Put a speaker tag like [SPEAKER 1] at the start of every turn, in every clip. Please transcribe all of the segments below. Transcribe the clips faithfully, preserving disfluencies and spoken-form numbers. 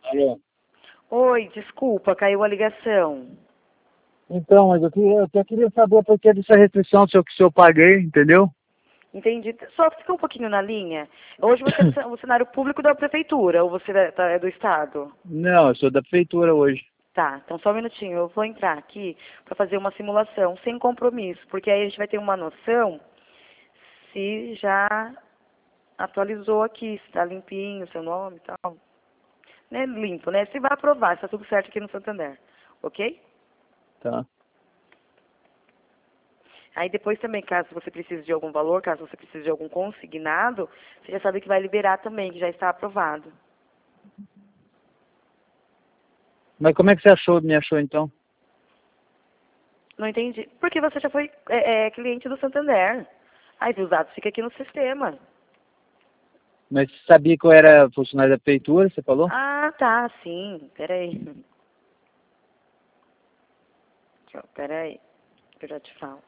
[SPEAKER 1] Alô?
[SPEAKER 2] Oi, desculpa, caiu a ligação.
[SPEAKER 1] Então, mas eu, queria, eu até queria saber por que dessa restrição se eu, se eu paguei, entendeu?
[SPEAKER 2] Entendi. Só fica um pouquinho na linha. Hoje você é do funcionário público da prefeitura ou você é da- é do estado?
[SPEAKER 1] Não, eu sou da prefeitura hoje.
[SPEAKER 2] Tá, então só um minutinho. Eu vou entrar aqui para fazer uma simulação sem compromisso, porque aí a gente vai ter uma noção se já atualizou aqui, se está limpinho o seu nome e tal. Né, limpo, né? Se vai aprovar, se está tudo certo aqui no Santander. Ok?
[SPEAKER 1] Tá.
[SPEAKER 2] Aí depois também, caso você precise de algum valor, caso você precise de algum consignado, você já sabe que vai liberar também, que já está aprovado.
[SPEAKER 1] Mas como é que você achou, me achou então?
[SPEAKER 2] Não entendi. Porque você já foi é, é, cliente do Santander. Aí os dados ficam aqui no sistema.
[SPEAKER 1] Mas você sabia que eu era funcionário da prefeitura, você falou?
[SPEAKER 2] Ah, tá, sim. Peraí. Peraí, que eu já te falo.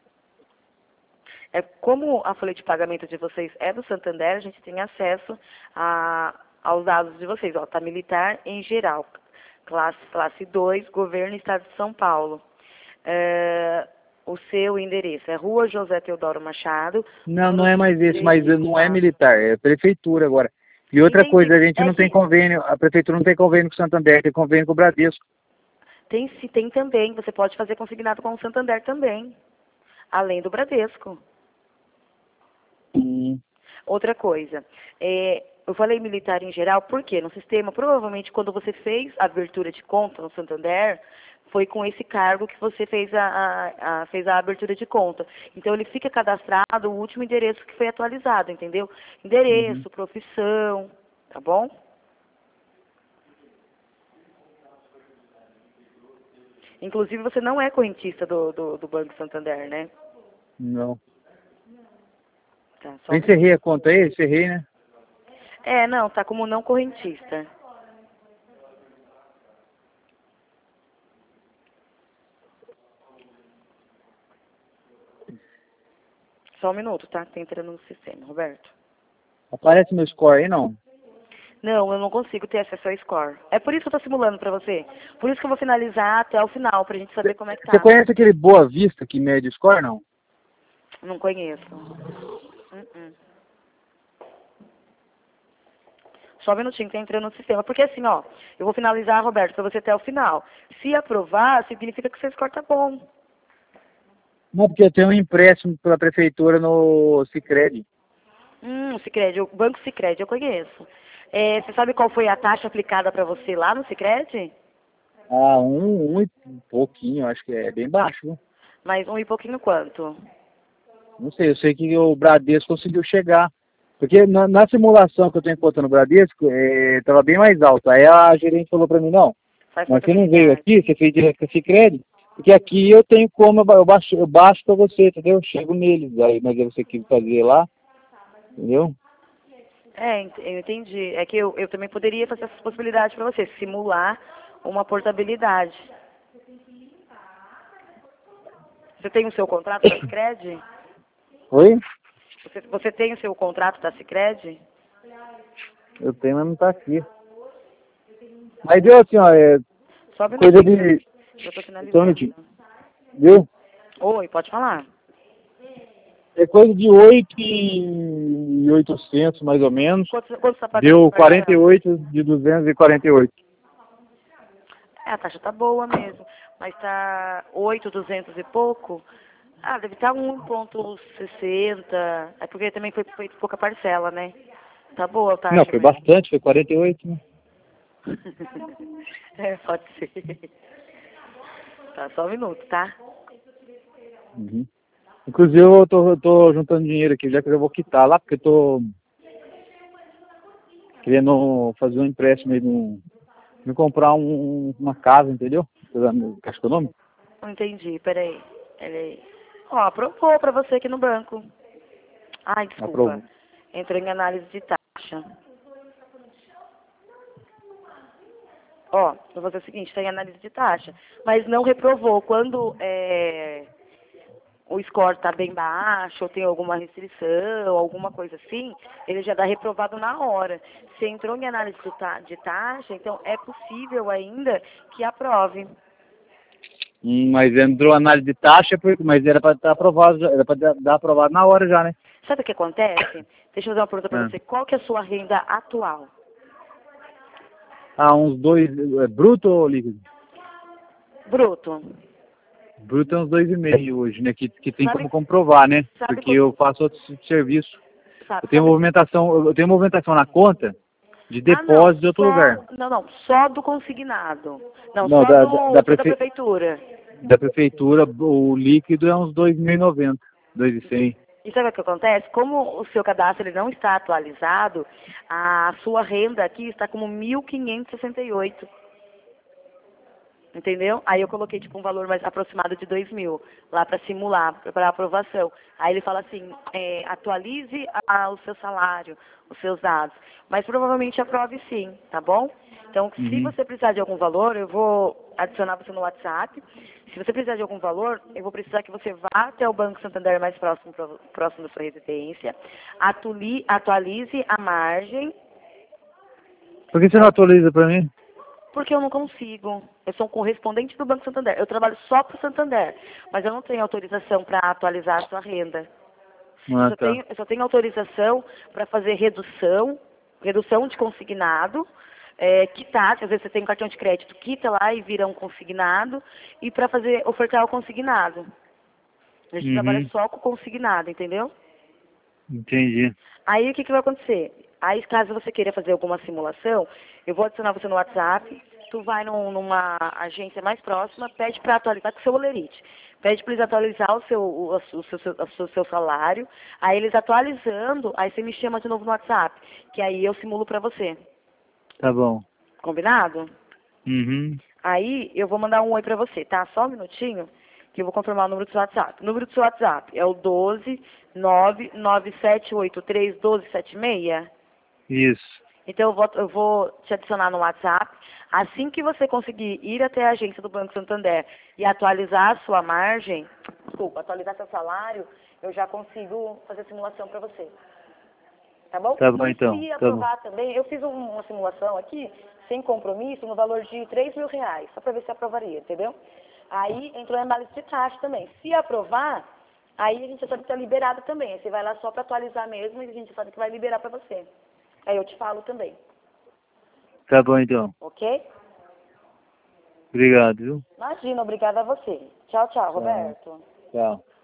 [SPEAKER 2] É, como a folha de pagamento de vocês é do Santander, a gente tem acesso a, aos dados de vocês. Ó, tá militar em geral. Classe, classe dois, governo Estado de São Paulo. É, o seu endereço é Rua José Teodoro Machado,
[SPEAKER 1] Não, não
[SPEAKER 2] número
[SPEAKER 1] é mais esse, mas
[SPEAKER 2] treze
[SPEAKER 1] não é
[SPEAKER 2] A.
[SPEAKER 1] militar, é prefeitura agora. E outra
[SPEAKER 2] Entendi.
[SPEAKER 1] coisa, a gente
[SPEAKER 2] É
[SPEAKER 1] não tem
[SPEAKER 2] que
[SPEAKER 1] convênio, a prefeitura não tem convênio com o Santander, tem convênio com o Bradesco.
[SPEAKER 2] tem, se tem também, você pode fazer consignado com o Santander também, além do Bradesco.
[SPEAKER 1] Hum.
[SPEAKER 2] Outra coisa, é, eu falei militar em geral, por quê? No sistema, provavelmente quando você fez a abertura de conta no Santander, foi com esse cargo que você fez a, a- a- fez a abertura de conta. Então ele fica cadastrado o último endereço que foi atualizado, entendeu?
[SPEAKER 1] Uhum.
[SPEAKER 2] Endereço, profissão, tá bom? Inclusive você não é correntista do, do, do Banco Santander, né?
[SPEAKER 1] Não.
[SPEAKER 2] Tá, só
[SPEAKER 1] Eu
[SPEAKER 2] um minuto.
[SPEAKER 1] encerrei a conta aí, encerrei, né?
[SPEAKER 2] É, não, tá como não correntista. Só um minuto, tá? Tá entrando no sistema, Roberto.
[SPEAKER 1] Aparece meu score aí, não?
[SPEAKER 2] Não, eu não consigo ter acesso ao score. É por isso que eu tô simulando pra você. Por isso que eu vou finalizar até o final, pra gente saber como é que
[SPEAKER 1] Você
[SPEAKER 2] tá.
[SPEAKER 1] conhece aquele Boa Vista que mede o score, não?
[SPEAKER 2] Não conheço. Uh-uh. Só um minutinho que tá entrando no sistema. Porque assim, ó, eu vou finalizar, Roberto, pra você até o final. Se aprovar, significa que o seu score tá bom.
[SPEAKER 1] Não, porque eu tenho um empréstimo pela prefeitura no Sicredi.
[SPEAKER 2] Hum, o Sicredi, o Banco Sicredi, eu conheço. É, você sabe qual foi a taxa aplicada pra você lá no Sicredi?
[SPEAKER 1] Ah, um, um e pouquinho, acho que é bem baixo, viu?
[SPEAKER 2] Mais um e pouquinho quanto?
[SPEAKER 1] Não sei, eu sei que o Bradesco conseguiu chegar. Porque na, na simulação que eu tenho conta no Bradesco, estava bem mais alto. Aí a gerente falou para mim, não,
[SPEAKER 2] Faz
[SPEAKER 1] mas você não veio
[SPEAKER 2] portabilidade.
[SPEAKER 1] aqui, você fez direto com a Sicredi, porque aqui eu tenho como, eu ba- eu baixo, eu baixo para você, entendeu? Eu chego neles, aí, mas aí você quis fazer lá, entendeu?
[SPEAKER 2] É, ent- eu entendi. É que eu, eu também poderia fazer essa possibilidade para você, simular uma portabilidade. Você tem o seu contrato da Sicredi?
[SPEAKER 1] Oi?
[SPEAKER 2] Você, você tem o seu contrato da Sicredi?
[SPEAKER 1] Eu tenho, mas não tá aqui. Mas deu assim, ó, é
[SPEAKER 2] Só um
[SPEAKER 1] coisa
[SPEAKER 2] minutinho, que eu,
[SPEAKER 1] de.
[SPEAKER 2] eu tô
[SPEAKER 1] Só um
[SPEAKER 2] finalizando.
[SPEAKER 1] minutinho. Viu?
[SPEAKER 2] Oi, pode falar.
[SPEAKER 1] É coisa de oito e oitocentos mais ou menos.
[SPEAKER 2] Quanto, quanto você está pagando de
[SPEAKER 1] Deu quarenta e
[SPEAKER 2] parcela?
[SPEAKER 1] oito de duzentos e quarenta e oito.
[SPEAKER 2] É, a taxa tá boa mesmo, mas tá oito duzentos e pouco. Ah, deve estar um ponto sessenta. É porque também foi feito pouca parcela, né? Tá boa a
[SPEAKER 1] Não,
[SPEAKER 2] taxa
[SPEAKER 1] foi
[SPEAKER 2] mesmo.
[SPEAKER 1] bastante, foi quarenta e oito, né?
[SPEAKER 2] É, pode ser. Tá, só um minuto, tá?
[SPEAKER 1] Uhum. Inclusive eu tô, eu tô juntando dinheiro aqui, já que eu vou quitar lá, porque eu tô querendo fazer um empréstimo aí, num, me comprar um, uma casa, entendeu? Acho que é o nome?
[SPEAKER 2] Não entendi, peraí. Peraí. Ó, aprovou pra você aqui no banco. Ai, desculpa.
[SPEAKER 1] Aprovou.
[SPEAKER 2] Entrou em análise de taxa. Ó, eu vou fazer o seguinte, tem análise de taxa. Mas não reprovou. Quando é, o score está bem baixo, ou tem alguma restrição, alguma coisa assim, ele já dá reprovado na hora. Se entrou em análise do ta- de taxa, então é possível ainda que aprove.
[SPEAKER 1] Hum, mas entrou análise de taxa, porque- mas era para estar aprovado, já- era para dar dar aprovado na hora já, né?
[SPEAKER 2] Sabe o que acontece? Deixa eu fazer uma pergunta para
[SPEAKER 1] Ah,
[SPEAKER 2] você. Qual que é a sua renda atual?
[SPEAKER 1] ah uns dois, é, bruto ou líquido?
[SPEAKER 2] Bruto.
[SPEAKER 1] Bruto é uns dois e meio hoje, né? Que, que tem
[SPEAKER 2] Sabe,
[SPEAKER 1] como comprovar, né?
[SPEAKER 2] sabe
[SPEAKER 1] Porque
[SPEAKER 2] quanto...
[SPEAKER 1] eu faço outro serviço.
[SPEAKER 2] Sabe,
[SPEAKER 1] Eu tenho
[SPEAKER 2] sabe...
[SPEAKER 1] movimentação, eu tenho movimentação na conta de
[SPEAKER 2] Ah, não.
[SPEAKER 1] depósito de outro lugar.
[SPEAKER 2] Só... Não, não. Só do consignado. Não,
[SPEAKER 1] Não,
[SPEAKER 2] só
[SPEAKER 1] da, da,
[SPEAKER 2] do
[SPEAKER 1] da,
[SPEAKER 2] só da
[SPEAKER 1] prefe...
[SPEAKER 2] prefeitura.
[SPEAKER 1] da prefeitura, o líquido é uns dois mil e noventa, dois e cem.
[SPEAKER 2] E sabe o que acontece? Como o seu cadastro ele não está atualizado, a sua renda aqui está como mil quinhentos e sessenta e oito. Entendeu? Aí eu coloquei tipo um valor mais aproximado de dois mil lá para simular, para aprovação. Aí ele fala assim, é, atualize a, o seu salário, os seus dados. Mas provavelmente aprove sim, tá bom? Então, se
[SPEAKER 1] Uhum.
[SPEAKER 2] você precisar de algum valor, eu vou adicionar você no WhatsApp. Se você precisar de algum valor, eu vou precisar que você vá até o Banco Santander mais próximo, pro- próximo da sua residência, atuli- atualize a margem.
[SPEAKER 1] Por que você não atualiza para mim?
[SPEAKER 2] Porque eu não consigo. Eu sou um correspondente do Banco Santander. Eu trabalho só para o Santander, mas eu não tenho autorização para atualizar a sua renda. Eu
[SPEAKER 1] Ah,
[SPEAKER 2] só
[SPEAKER 1] tá.
[SPEAKER 2] tenho, eu só tenho autorização para fazer redução, redução de consignado, é, quitar, às vezes você tem um cartão de crédito, quita lá e vira um consignado, e para fazer, ofertar o consignado. A gente trabalha
[SPEAKER 1] Uhum.
[SPEAKER 2] só com consignado, entendeu?
[SPEAKER 1] Entendi.
[SPEAKER 2] Aí o que, que vai acontecer? Aí caso você queira fazer alguma simulação, eu vou adicionar você no WhatsApp, tu vai num- numa agência mais próxima, pede para atualizar com o seu olerite. Pede para eles atualizar o seu, o, o seu, o seu, o seu salário, aí eles atualizando, aí você me chama de novo no WhatsApp, que aí eu simulo para você.
[SPEAKER 1] Tá bom.
[SPEAKER 2] Combinado?
[SPEAKER 1] Uhum.
[SPEAKER 2] Aí eu vou mandar um oi para você, tá? Só um minutinho, que eu vou confirmar o número do seu WhatsApp. O número do seu WhatsApp é o doze nove nove sete oito três um dois sete seis.
[SPEAKER 1] Isso.
[SPEAKER 2] Então eu vou, eu vou te adicionar no WhatsApp. Assim que você conseguir ir até a agência do Banco Santander e atualizar a sua margem, desculpa, atualizar seu salário, eu já consigo fazer a simulação para você. Tá bom?
[SPEAKER 1] Tá bom
[SPEAKER 2] E
[SPEAKER 1] então.
[SPEAKER 2] se
[SPEAKER 1] Tá bom.
[SPEAKER 2] aprovar também, eu fiz um- uma simulação aqui, sem compromisso, no valor de três mil reais, só para ver se aprovaria, entendeu? Aí entrou em análise de taxa também. Se aprovar, aí a gente já sabe que está liberado também. Aí você vai lá só para atualizar mesmo e a gente sabe que vai liberar para você. Aí eu te falo também,
[SPEAKER 1] Tá bom então.
[SPEAKER 2] ok?
[SPEAKER 1] Obrigado, viu?
[SPEAKER 2] Imagina, obrigada a você. Tchau, tchau,
[SPEAKER 1] Tchau.
[SPEAKER 2] Roberto.
[SPEAKER 1] Tchau.